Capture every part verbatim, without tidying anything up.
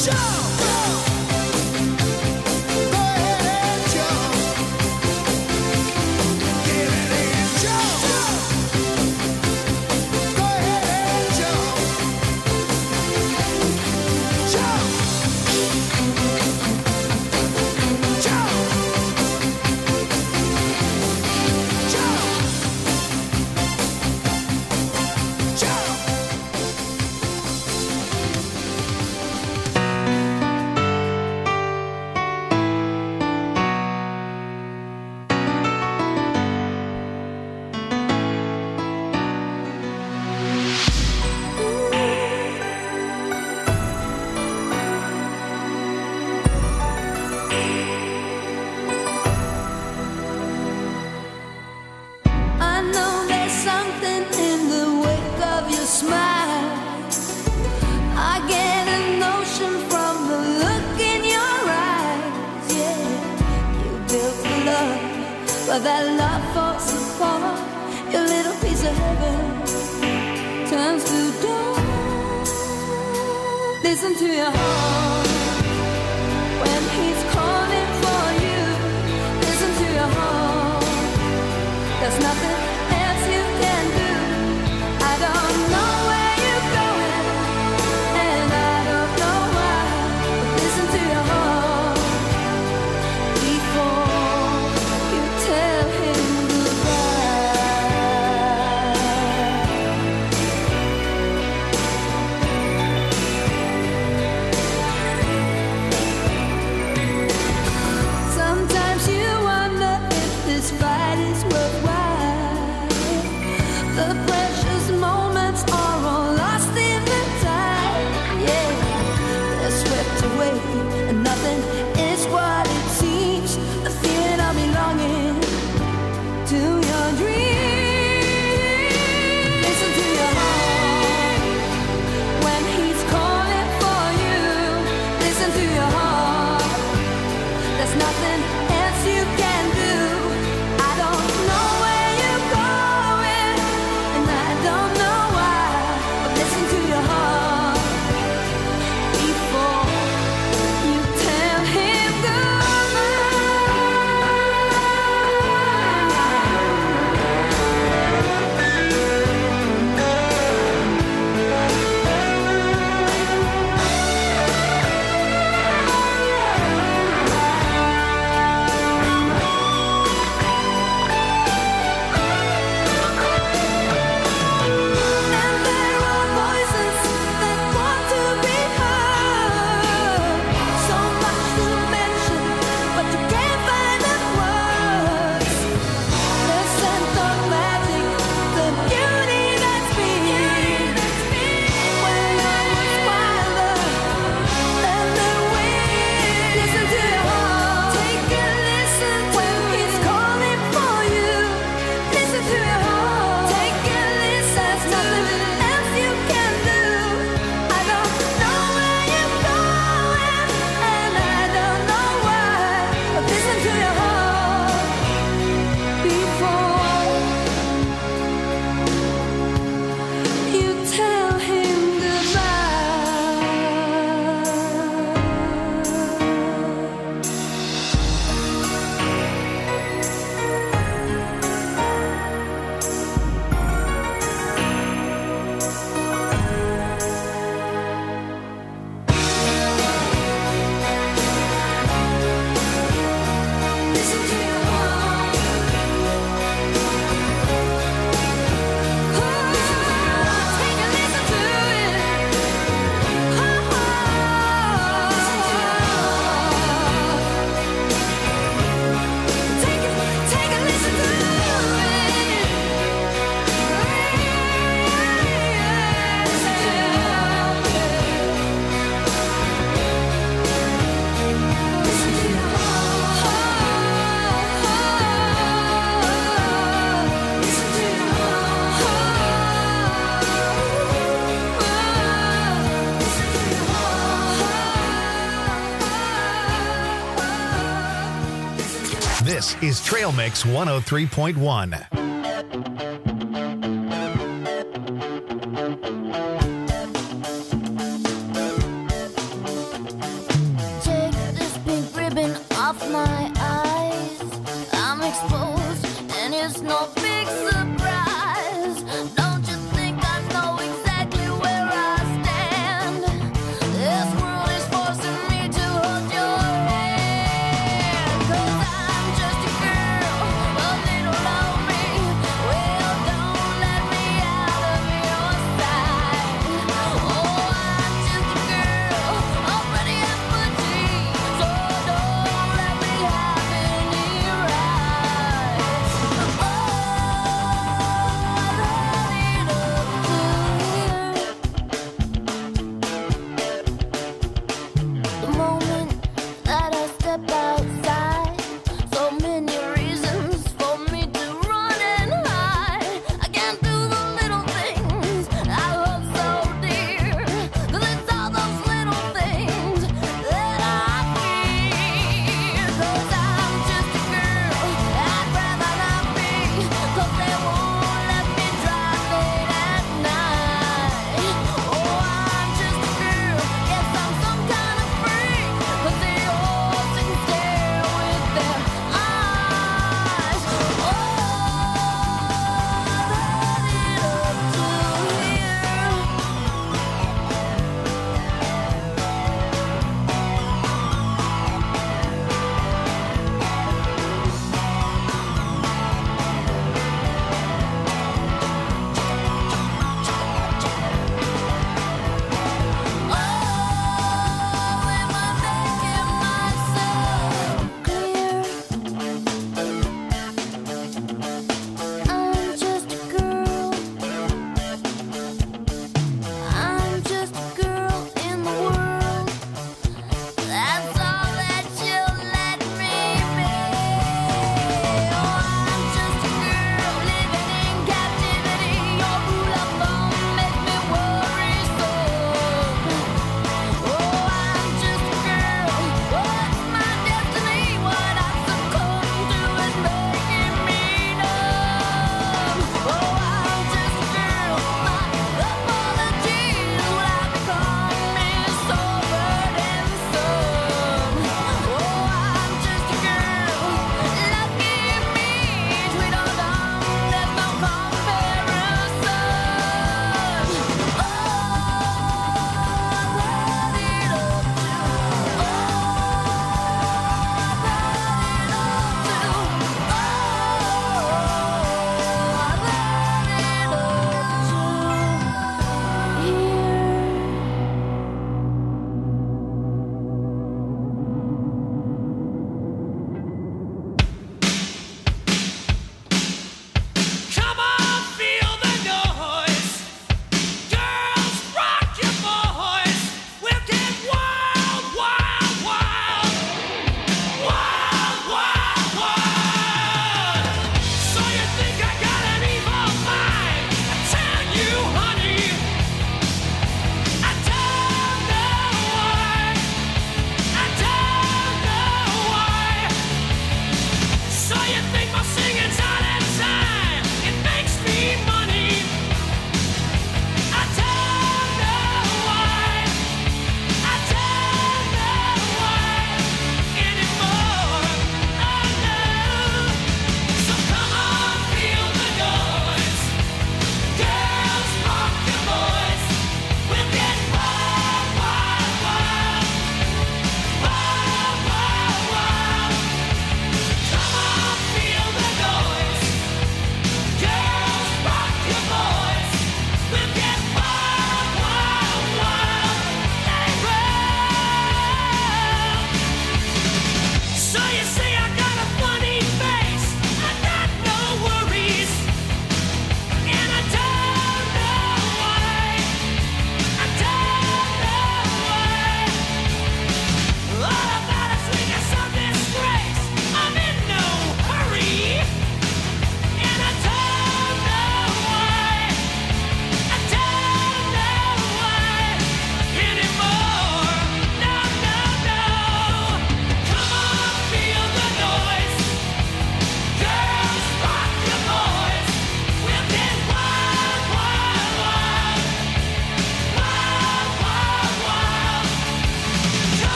But that love falls apart. Your little piece of heaven turns to dawn. Listen to your heart when he's calling for you. Listen to your heart. There's nothing else you can do. I don't know where you're going, and I don't know why. But listen to your heart before tell him goodbye. Sometimes you wonder if this fight is worthwhile. The precious moments are all lost in the tide. Yeah, they're swept away, and nothing is what it seems. The feeling of belonging to your dream. Listen to your heart when he's calling for you. Listen to your heart. There's nothing else you can do. I don't know where you're going, and I don't know why. But listen to your heart before you tell him This is Trail Mix one oh three point one. my eyes, I'm exposed, and it's no big surprise. Don't you think I know exactly where I stand? This world is forcing me to hold your hand. 'Cause I'm just a girl, a little lonely. Well, don't let me out of your sight. Oh, I'm just a girl, already empty. So don't let me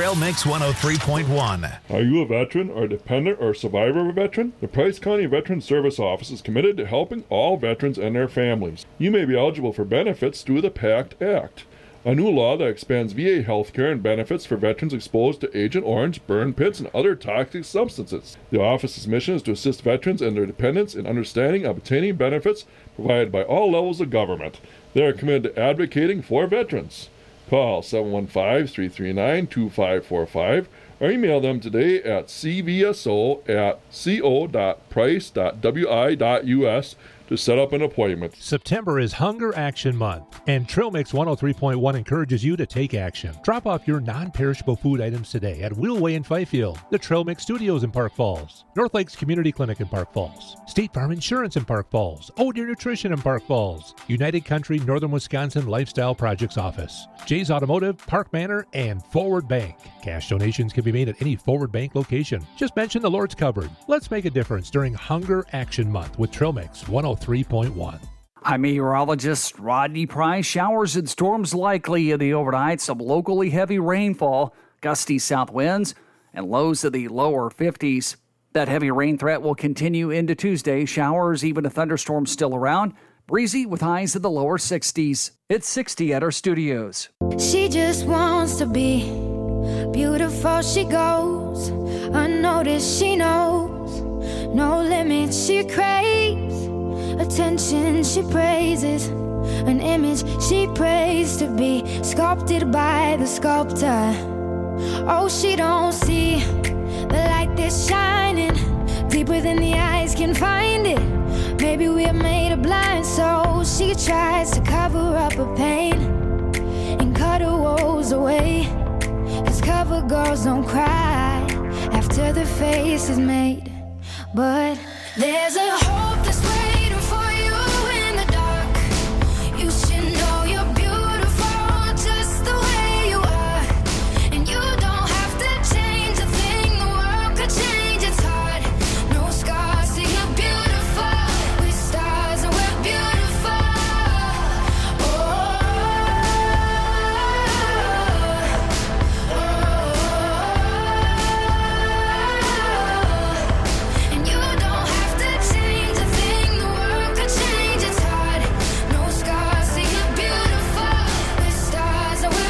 Trail Mix one oh three point one. Are you a veteran or a dependent or survivor of a veteran? The Price County Veteran Service Office is committed to helping all veterans and their families. You may be eligible for benefits through the PACT Act, a new law that expands V A health care and benefits for veterans exposed to Agent Orange, burn pits, and other toxic substances. The office's mission is to assist veterans and their dependents in understanding and obtaining benefits provided by all levels of government. They are committed to advocating for veterans. Call seven one five, three three nine, two five four five or email them today at c v s o at co dot price dot w i dot u s to set up an appointment. September is Hunger Action Month, and Trail Mix one oh three point one encourages you to take action. Drop off your non-perishable food items today at Wheelway in Fifield, the Trail Mix Studios in Park Falls, North Lakes Community Clinic in Park Falls, State Farm Insurance in Park Falls, Oh Deer Nutrition in Park Falls, United Country Northern Wisconsin Lifestyle Projects Office, Jay's Automotive, Park Manor, and Forward Bank. Cash donations can be made at any Forward Bank location. Just mention the Lord's Cupboard. Let's make a difference during Hunger Action Month with Trail Mix one oh three point one. I'm meteorologist Rodney Price. Showers and storms likely in the overnight. Some locally heavy rainfall, gusty south winds, and lows of the lower fifties. That heavy rain threat will continue into Tuesday. Showers, even a thunderstorm still around. Breezy with highs in the lower sixties. It's sixty at our studios. She just wants to be beautiful. She goes unnoticed. She knows no limits. She craves attention. She praises an image she prays to be sculpted by the sculptor. Oh, she don't see the light that's shining deeper than the eyes can find it. Maybe we're made of blind souls. She tries to cover up her pain and cut her woes away. Cause cover girls don't cry after the face is made. But there's a hope that's waiting for you in the dark. You should know you're beautiful just the way you are. And you don't have to change a thing. The world could change its heart. No scars, so you're beautiful. With stars and we're beautiful. Oh, oh, and you don't have to change a thing. The world could change its heart. No scars, so you're beautiful. With stars and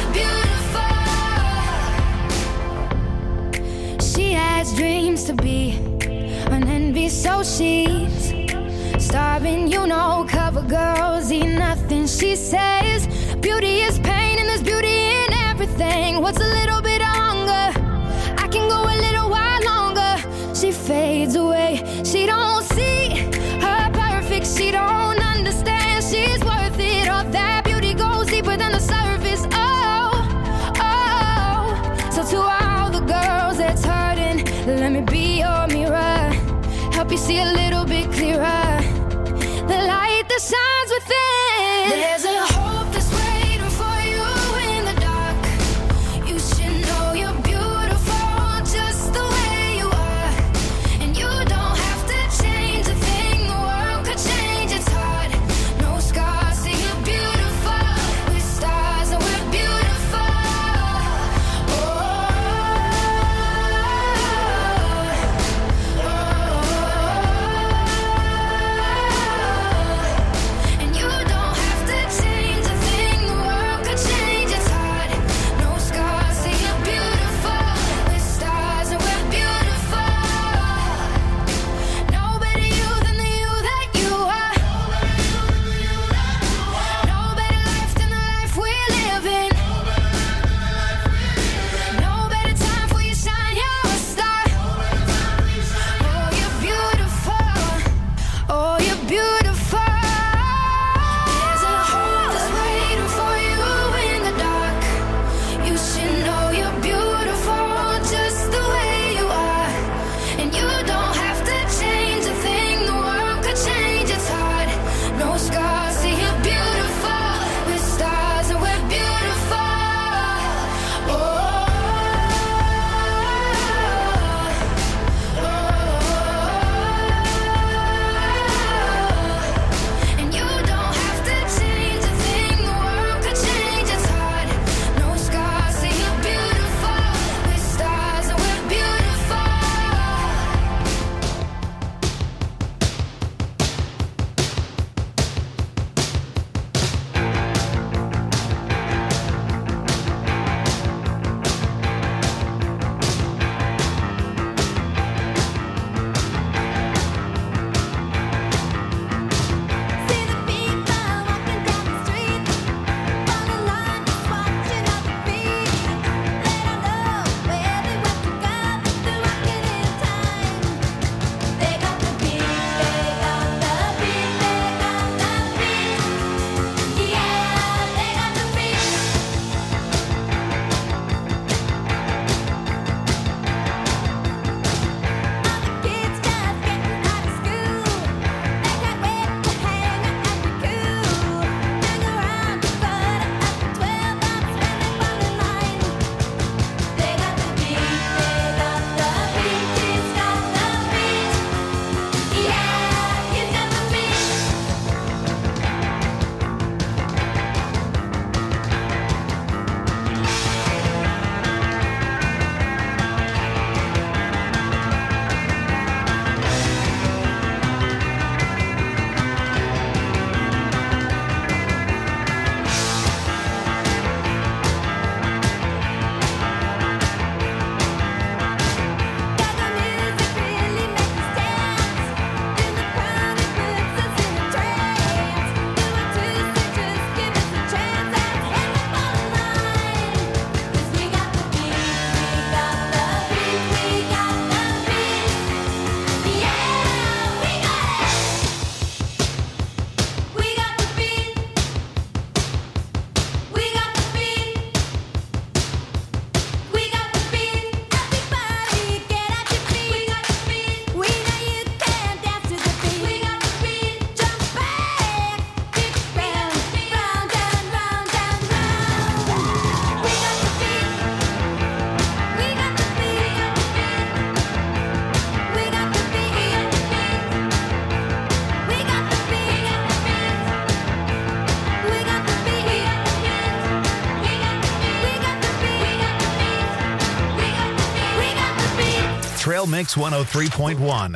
we're beautiful. She has dreams to be an envy, so she's starving. You know, cover girls eat nothing. She says beauty is pain and there's beauty in everything. What's a little bit of hunger? I can go a little while longer. She fades away. She don't see her perfect. She don't understand she's worth it. All that beauty goes deeper than the surface. Oh, oh. So to all the girls that's hurting, let me be your mirror. Help you see a little bit clearer. The light that shines within. There's a hope that's waiting for you in the dark. You should know you're beautiful just the way you are. And you don't have to change a thing. The world could change its heart. No scars, so you're beautiful. With stars and we're beautiful. Oh, oh, Trail Mix one oh three point one.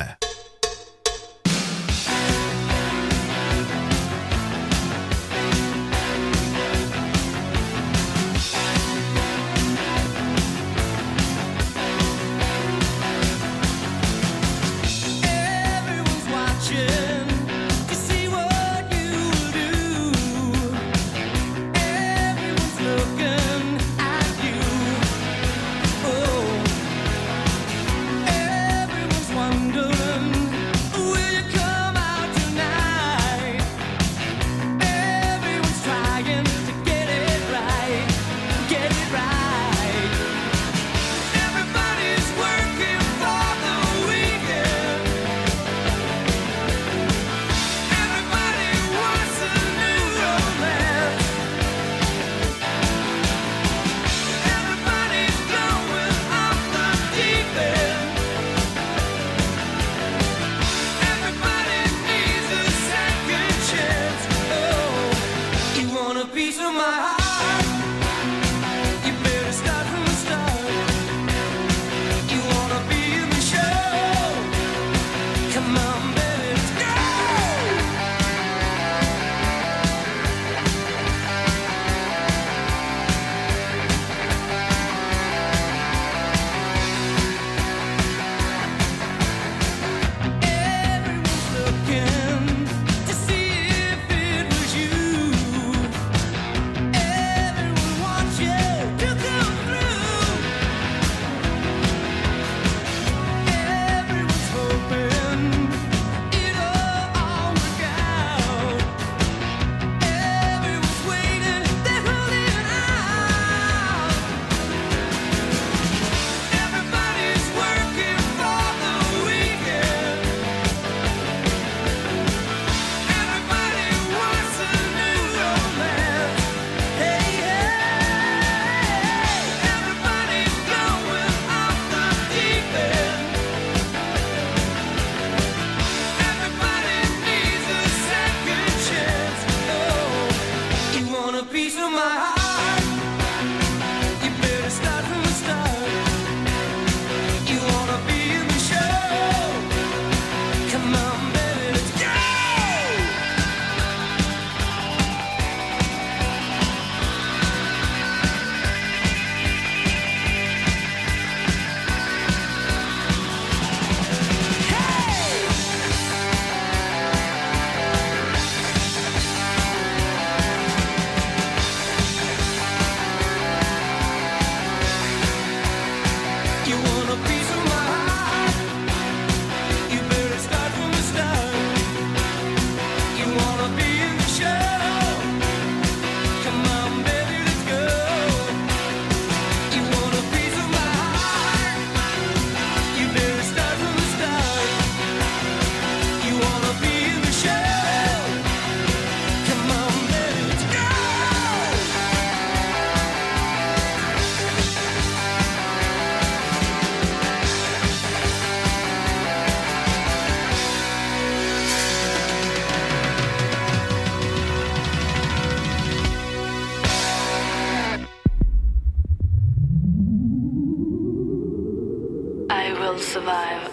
Survive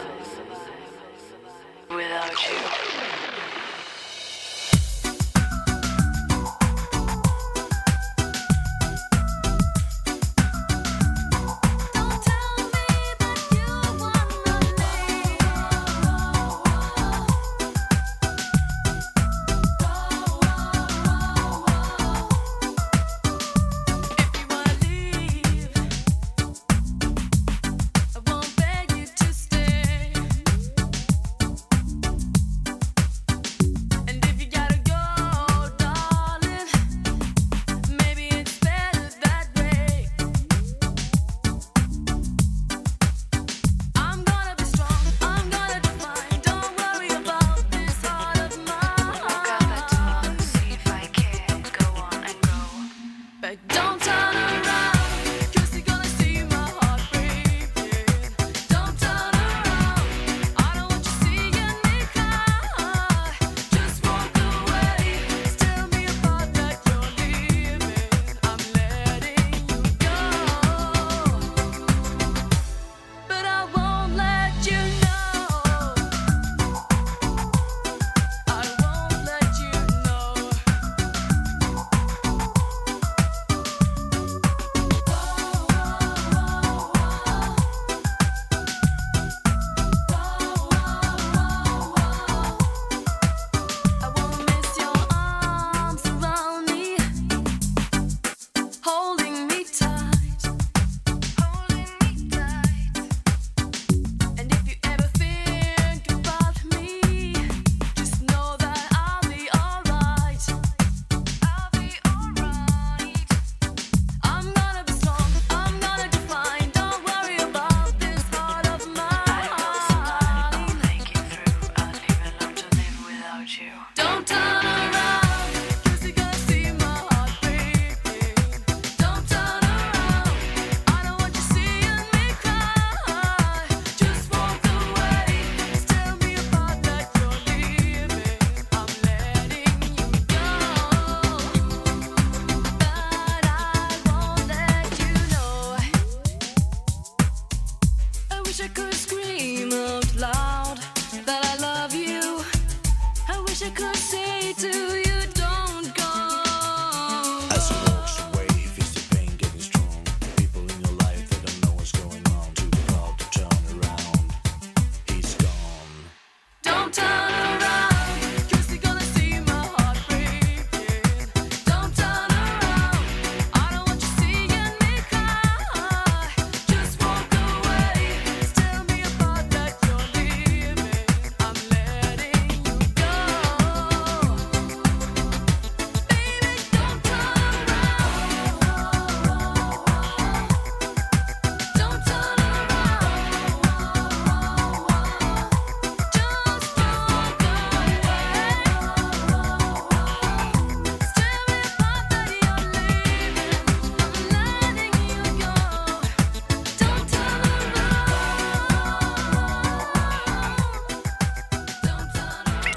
without you.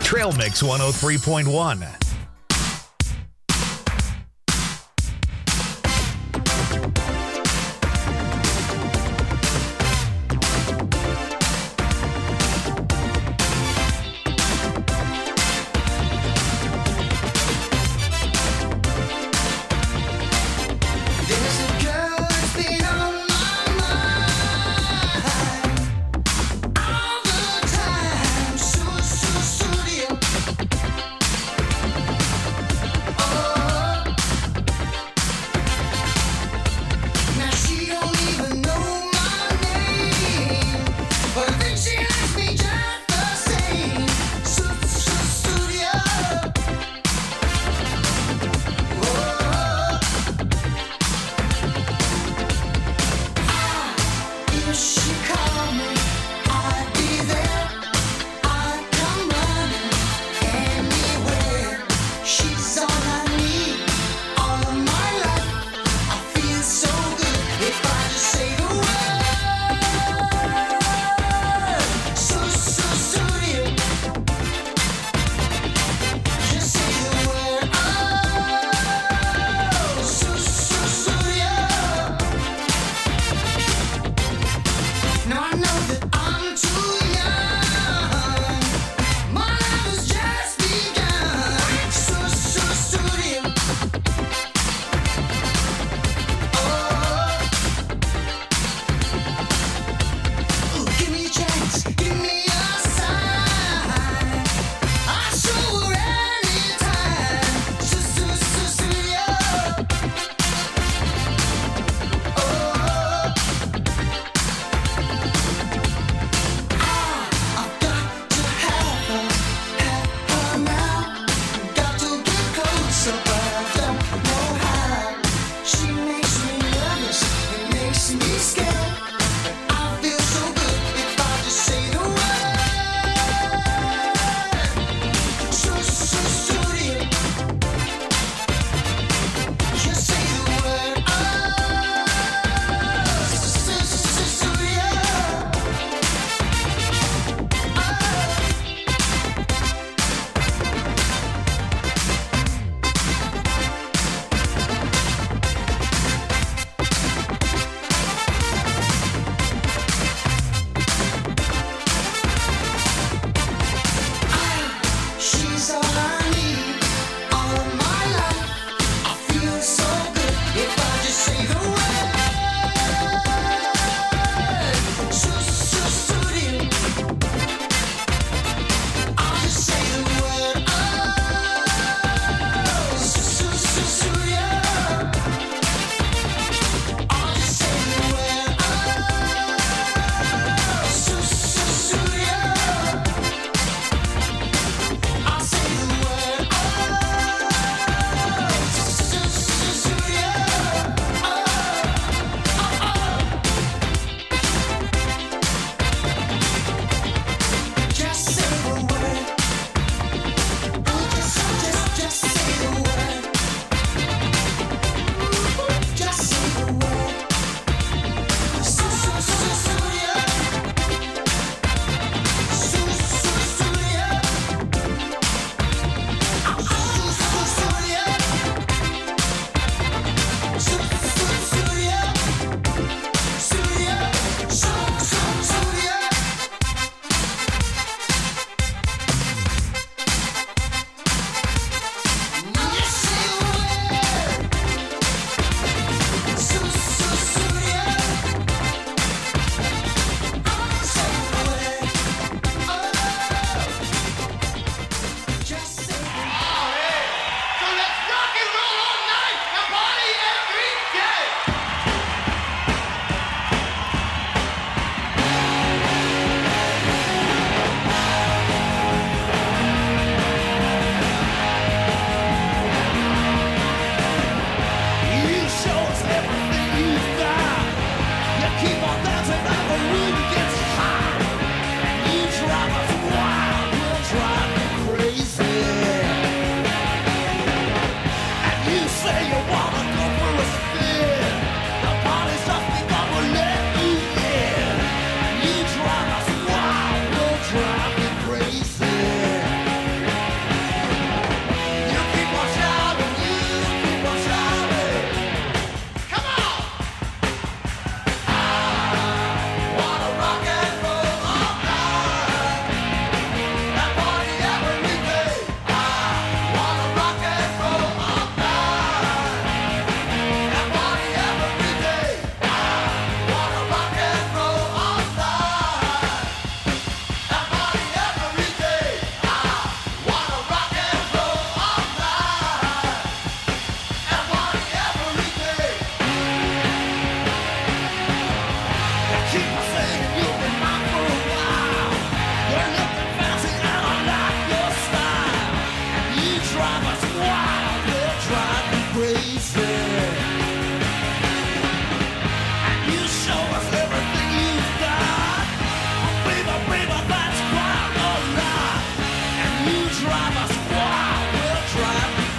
Trail Mix one oh three point one.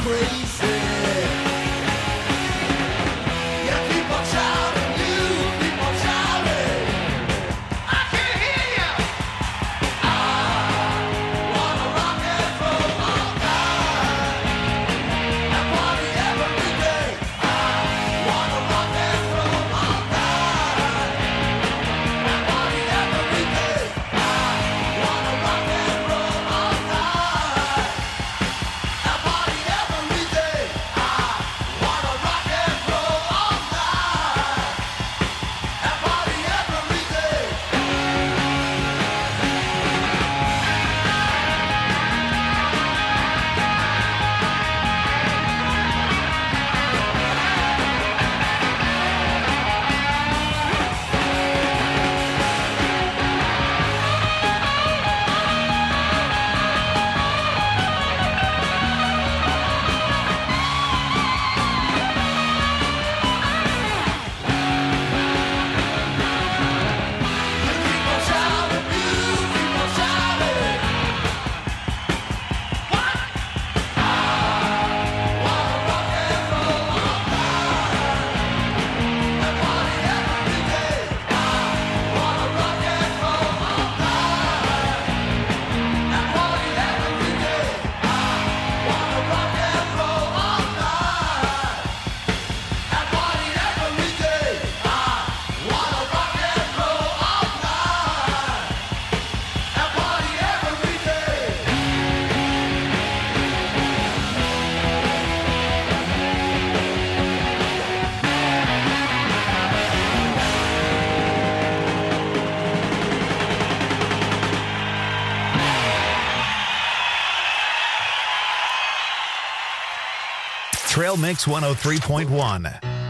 Trail Mix one oh three point one.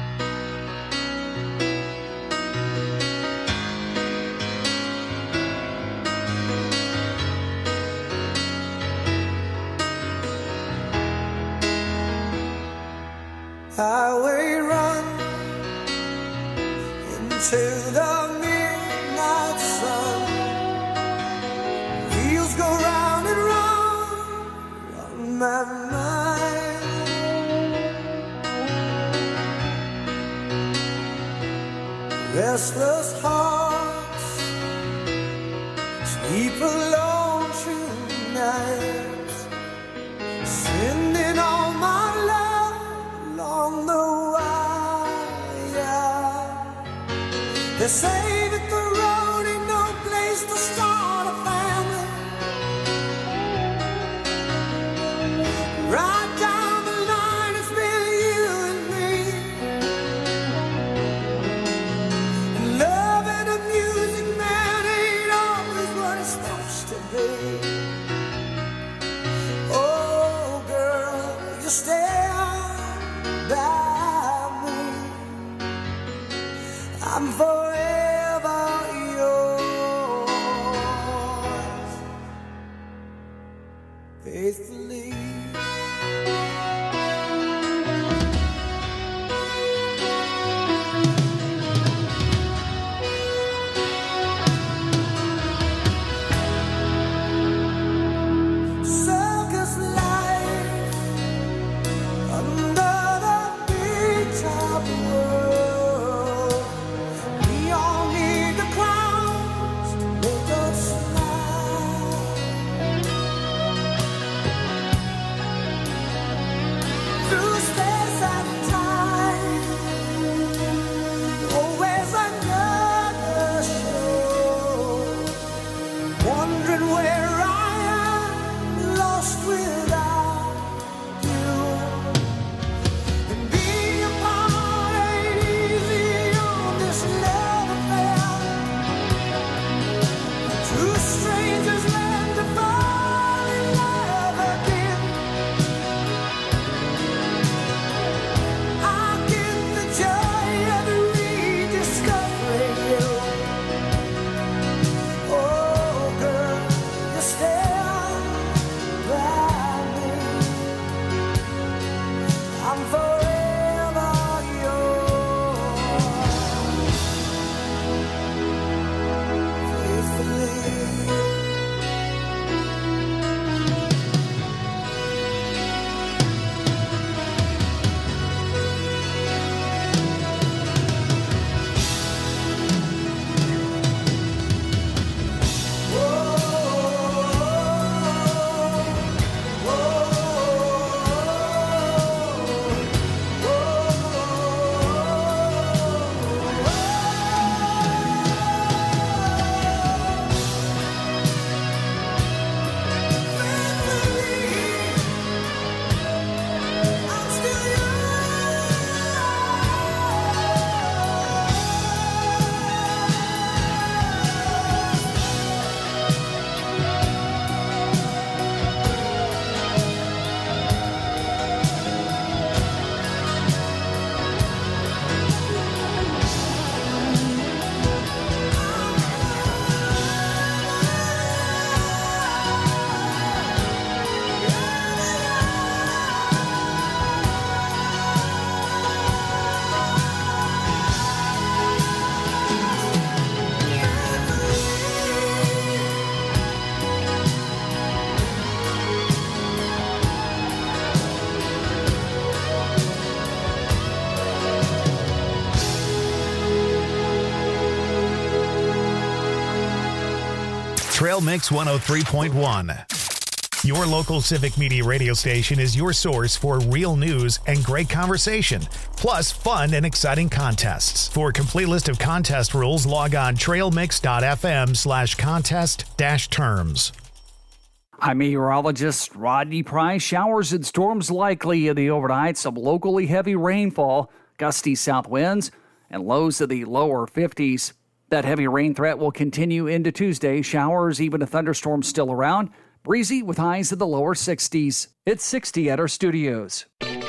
Highway run into the midnight sun. Wheels go round and round on my mind. Restless hearts sleep alone tonight, sending all my love along the wire. They say that the road ain't no place to start a family. Right down the line, it's been you and me. Love and the music, man, ain't always what it's supposed to be. Oh, girl, you stand by me. I'm forever yours, faithfully. Circus life under the big top world. We all need the clowns to make us smile. Trail Mix one oh three point one. Your local Civic Media radio station is your source for real news and great conversation, plus fun and exciting contests. For a complete list of contest rules, log on trailmix.fm slash contest dash terms. I'm meteorologist Rodney Price. Showers and storms likely in the overnight. Some locally heavy rainfall, gusty south winds, and lows of the lower fifties. That heavy rain threat will continue into Tuesday. Showers, even a thunderstorm still around. Breezy with highs in the lower sixties. It's sixty at our studios.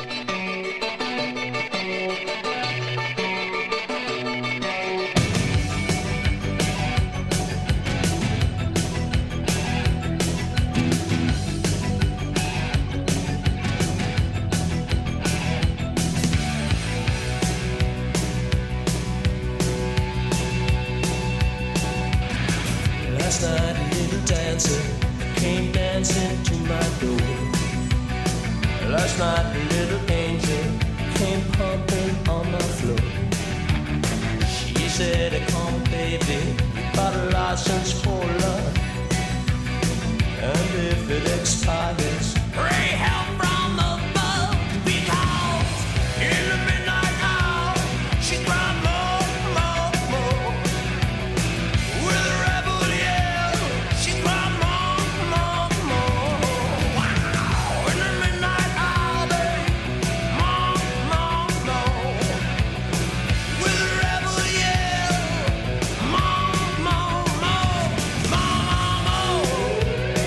Last night a little dancer came dancing to my door. Last night a little angel came pumping on my floor. She said, come baby, got a license for love, and if it expires, pray help from above, because in the midnight hour she cried more, more, more. With a rebel yell, she cried more, more, more. Wow! In the midnight hour, babe, more, more, more. With a rebel yell, more, more, more, more, more.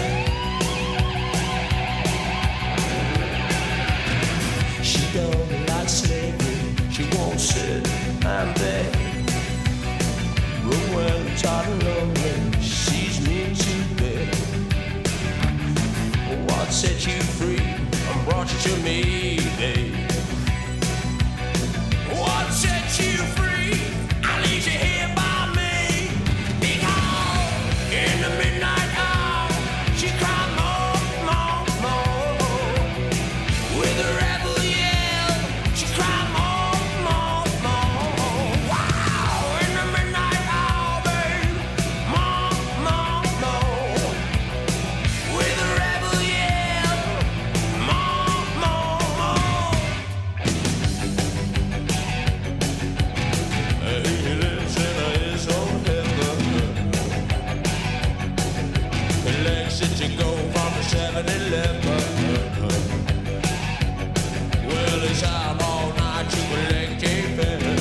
She don't like slavery, she won't sit and beg. But when tired and lonely, she's me to bed. What set you free and brought you to me, babe? What set you free? I leave you here by me. Because in the midnight hour, she cried more, more, more. With a rebel yell, she cried more, more, more. Wow! In the midnight hour, babe, more, more, more. With a rebel yell, more, more, more. He lives in his own heaven. The legs that you go from the seven eleven. Well, it's out all night to collect a better.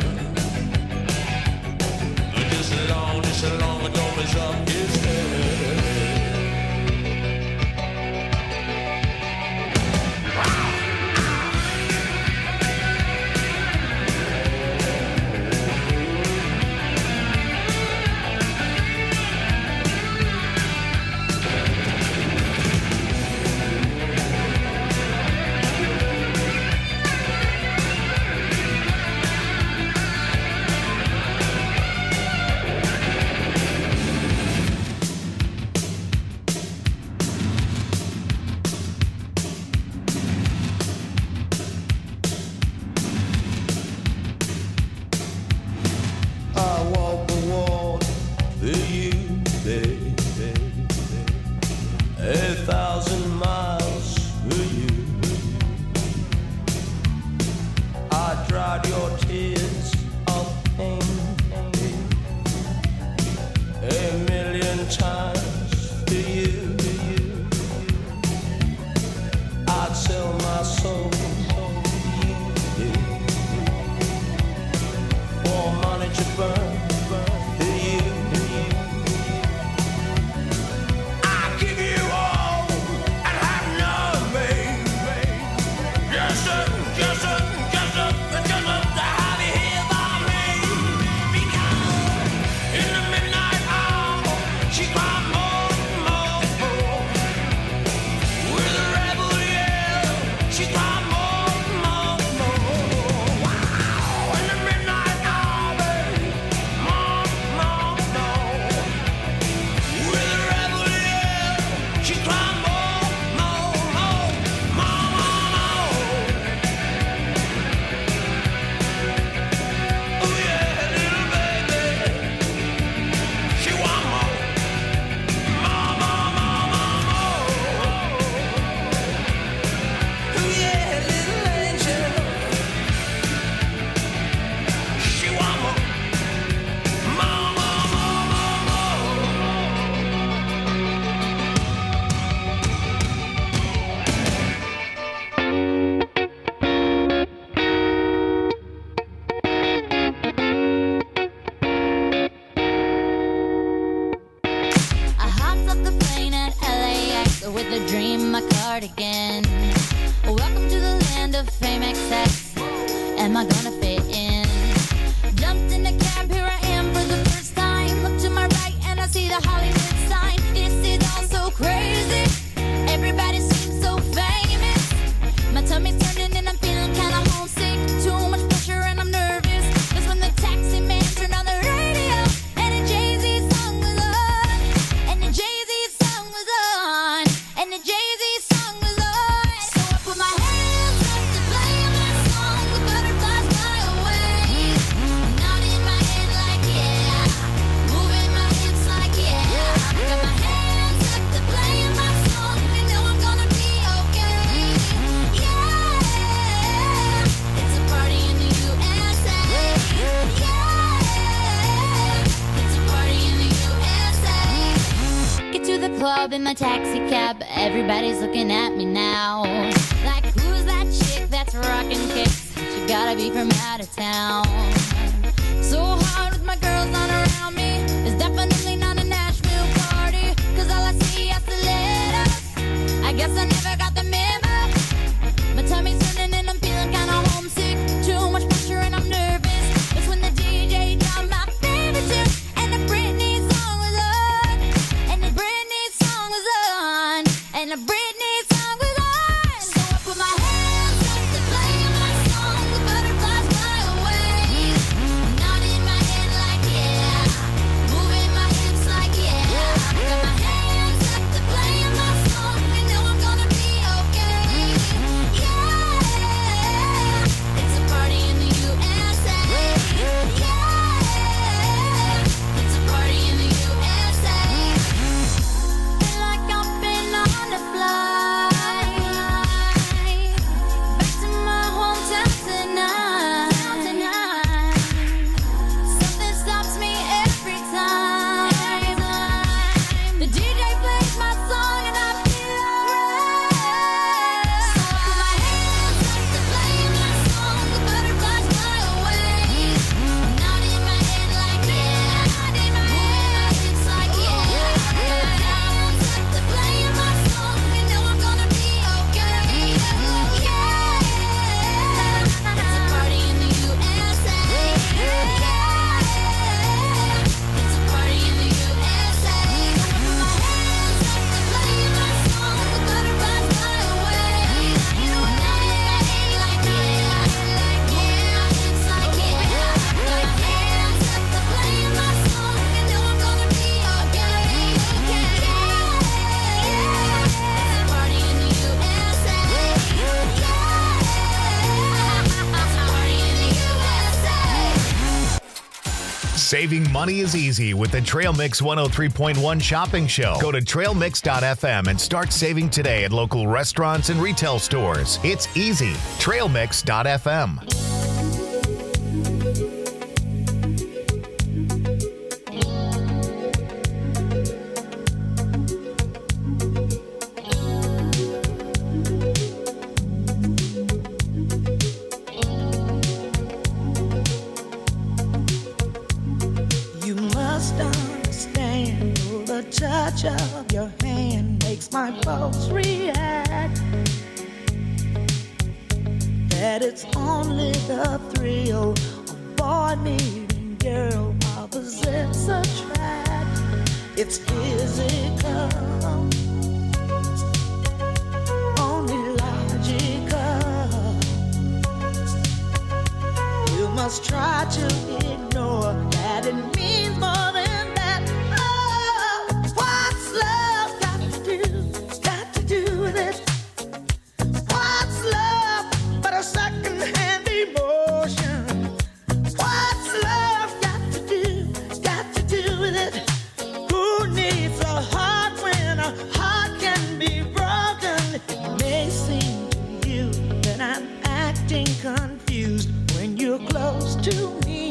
Just as long, just as long as don't mess up his head. I walk the wall for you, baby. A thousand miles for you. I dried your tears of pain a million times for you. I'd sell my soul for you. For money to burn, burn for you. I give you all and have none, babe. Just a, just a, just a, just a, to have you here by me. Because in the midnight hour, she cried more, more, with a dream, my cardigan. Welcome to the land of fame excess. Am I gonna fit in? Jumped in a cab, here I am for the first time. Look to my right and I see the Hollywood sign. This is all so crazy. Everybody seems so famous. My tummy's turning and I'm feeling kinda homesick. Too much pressure and I'm nervous. That's when the taxi man turned on the radio and a Jay-Z song was on. And the Jay-Z song was on. And the Jay-Z song was on. So I put my hands up to play my song. The butterflies fly away. Nodding my head like yeah. Moving my hips like yeah. Got my hands up to play my song. You know I'm gonna be okay. Yeah. It's a party in the U S A. Yeah. It's a party in the U S A. Get to the club in my taxi cab. Everybody's looking at me now. Like, who's that chick that's rocking kicks? She gotta be from out of town. So hard with my girls not around me. It's definitely not a Nashville party. Cause all I see are stilettos. I guess I never got the memo. My tummy's turning and I'm feeling kinda homesick. Too much pressure and I'm nervous. That's when the D J dropped my favorite tune. And the Britney song was on. And the Britney song was on. And the Britney song was on. So I put my hands up to play my song. The butterflies fly away. Nodding my head like yeah. Moving my hips like yeah. Got my hands up to play my song. You know I'm gonna be okay. Yeah. It's a party in the U S A. Yeah. It's a party in the U S A. Feel like I've been on a flight back to my hometown tonight. Something stops me every time. The D J plays my song and I feel alright. So I put my hands up to play my song. The butterflies fly away. Nodding my head like yeah. Moving my hips like yeah. Got my hands up to play my song. You know I'm gonna be okay. Yeah. It's a party in the U S A. Yeah. It's a party in the U S A. I put my hands up to play my song. The butterflies fly away. Nodding my head like yeah. Moving my hips like yeah. Got my hands up to play my song. You know I'm gonna be okay. Yeah. It's a party in the U S A. Yeah. It's a party in the U S A. Saving money is easy with the Trail Mix one oh three point one shopping show. Go to trail mix dot f m and start saving today at local restaurants and retail stores. It's easy. trail mix dot f m. You must understand the touch of your hand makes my pulse react. That it's only the thrill of boy meeting girl opposites attract. It's physical, only logical. You must try to ignore that it means more than that. Oh, what's love got to do? Got to do with it. What's love but a second-hand emotion? What's love got to do? Got to do with it. Who needs a heart when a heart can be broken? It may seem to you that I'm acting confused when you're close to me.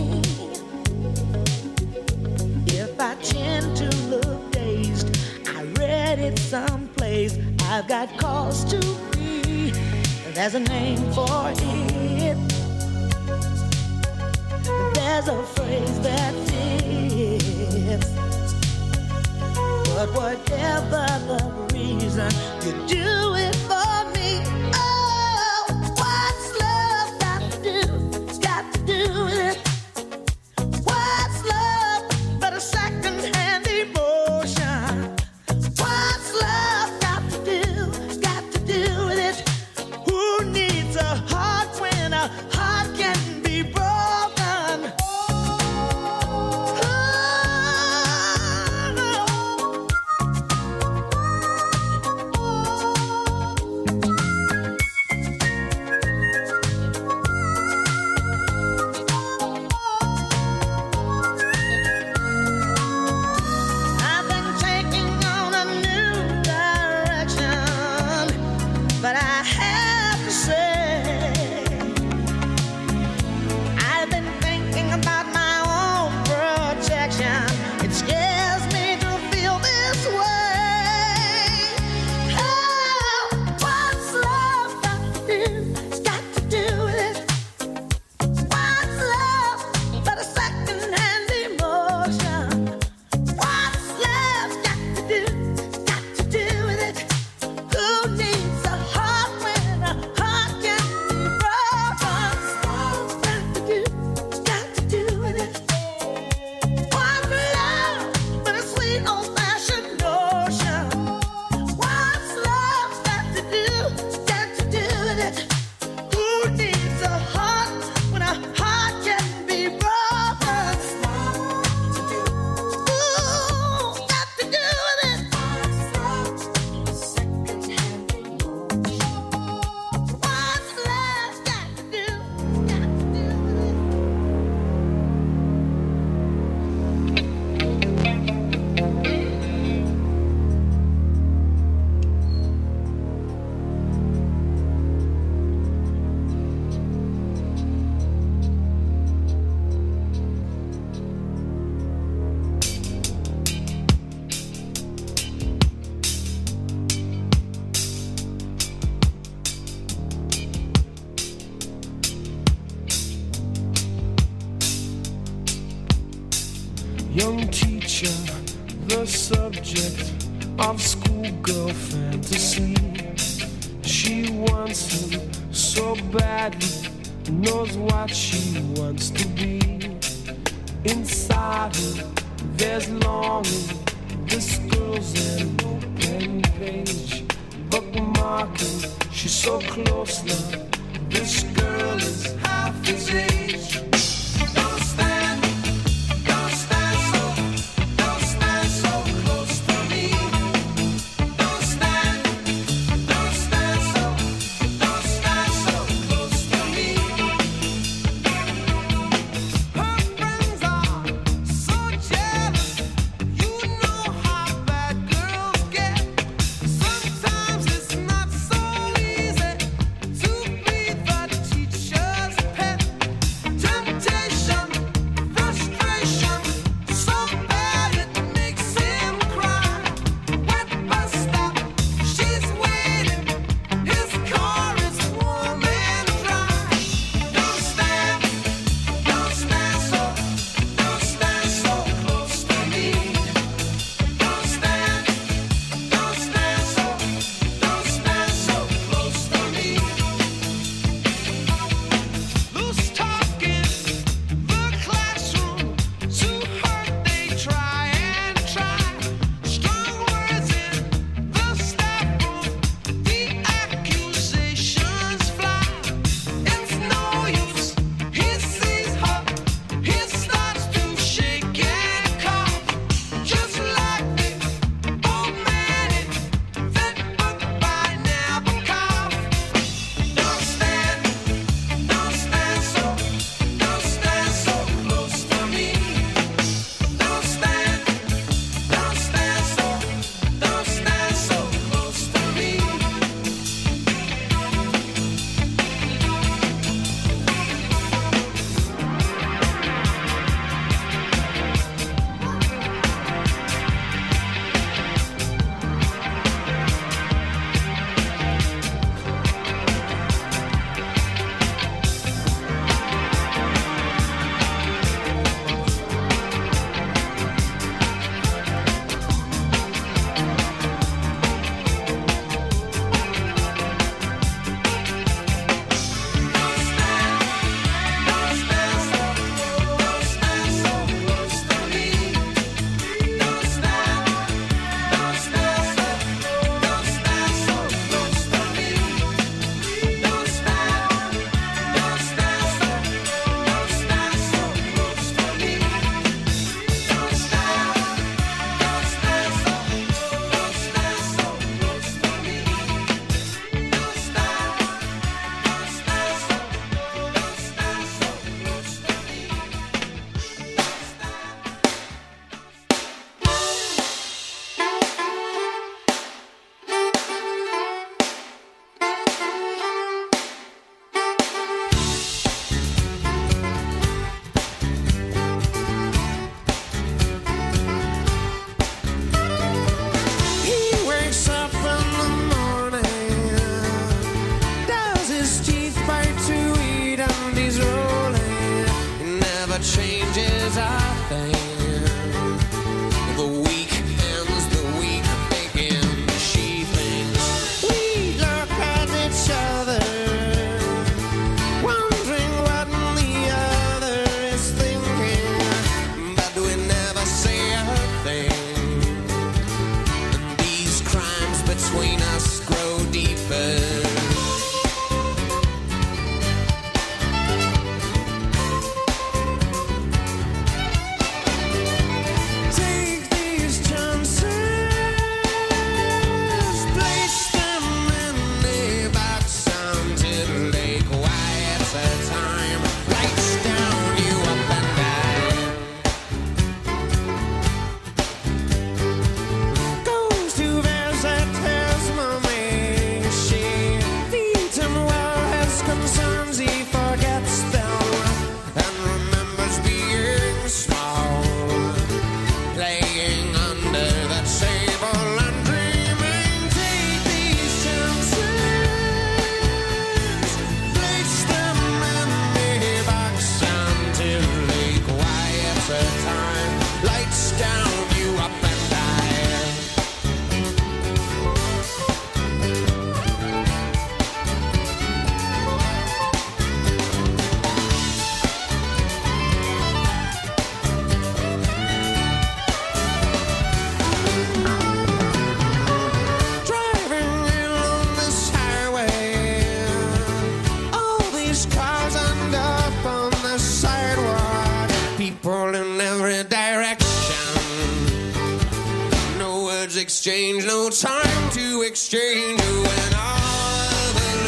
If I tend to look dazed, I read it someplace. I've got cause to be. There's a name for it. There's a phrase that fits. But whatever the reason, reason you do it for me. Oh, what's love got to do? It's got to do with it. What's love but a second-hand emotion? What's love got to do? Got to do with it. Who needs a heart when a heart can be broken? I've been taking on a new direction, but I have to say, I've been thinking about my own protection. It scares me to feel this way. Oh, what's love got to do? It's got to do with it. What's love but a second-hand emotion? What's love got to do? Got to do with it. Who needs a heart when a heart can be broken? What's got to do? Got to do with it. What's love but a sweet old-fashioned notion? What's love got to do? Got to do with it. Who needs a heart when a heart can be broken? Ooh, got to do with it. What's love got to do? Got to do with it. Young teacher, the subject of schoolgirl fantasy. She wants him so badly, knows what she wants to be. Inside her, there's longing. This girl's an open page, bookmarking. She's so close now. This girl is half his age. Don't stand, don't stand so, don't stand so close to me. Don't stand, don't stand so, don't stand so close to me. Her friends are so jealous. You know how bad girls get. Sometimes it's not so easy to be the teacher's pet. between us grow deeper. Take these chances, place them in the box until they quiet the time. Lights down, you up and down. Goes to visit his mommy. She feeds him well, his concerns he forgets them and remembers being small, playing under that table and dreaming. Take these chances, place them in the box until they quiet the time. Lights down, you up and down. Driving along this highway, all these cars end up on the sidewalk. People in every direction. No words exchanged, no time to exchange. When all